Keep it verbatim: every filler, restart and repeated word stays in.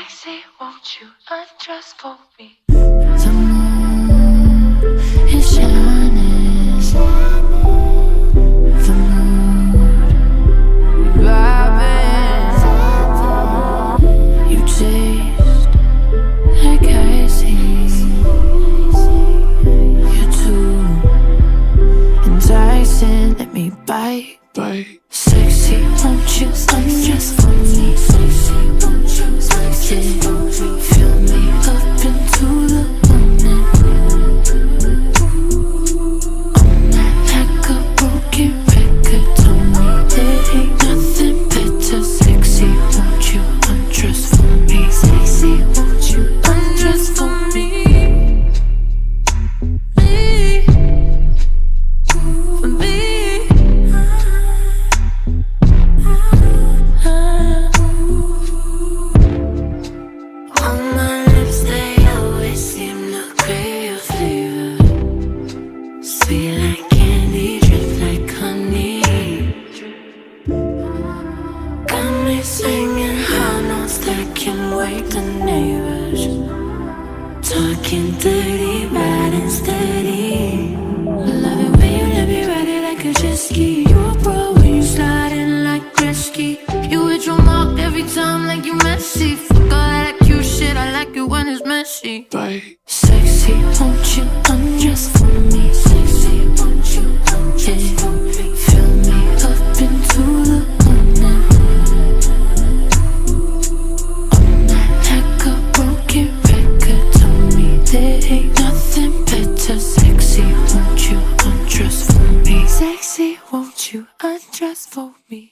Sexy, won't you undress for me? The moon is shining, the moon vibing. You taste like icing. You're too enticing. Let me bite, bite. Sexy, won't you undress for me? Sexy, won't you undress for me? Fill me up into the morning. I'm not like a broken record. Tell me there ain't nothing better. Sexy, won't you undress for me? Sexy, won't you undress for me? Me, for me. On my lips, they always seem to crave your flavor. Sweet like candy, drip like honey. Got me singing high notes that can wake the neighbors. Talking dirty, riding steady. Love it when you let me ride it like a jet ski. You a pro when you sliding like Gretzky. You hit your mark every time like you messy. Fuck all that cute shit, I like it when it's messy. Bye. Sexy, won't you undress for me? Sexy, won't you undress for me? Fill me up into the morning. I'm not like a broken record. Tell me there ain't nothing better. Sexy, won't you undress for me? Sexy, won't you undress for me?